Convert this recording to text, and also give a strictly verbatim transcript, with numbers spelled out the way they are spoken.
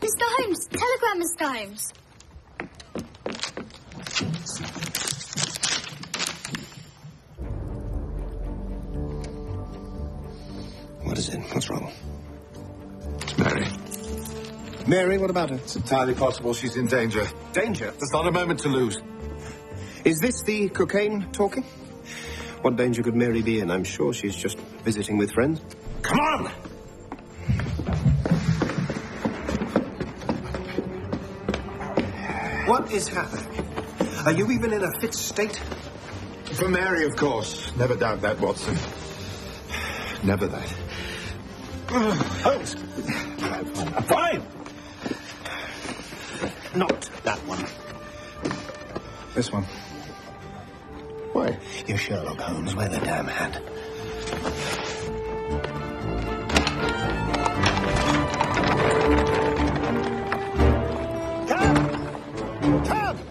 Mister Holmes! Telegram, Mister Holmes! What is it? What's wrong? It's Mary. Mary, what about her? It's entirely possible she's in danger. Danger? There's not a moment to lose. Is this the cocaine talking? What danger could Mary be in? I'm sure she's just visiting with friends. Come on! What is happening? Are you even in a fit state? For Mary, of course. Never doubt that, Watson. Never that. Holmes! Fine! Not that one. This one. Why? You're Sherlock Holmes. Wear the damn hat.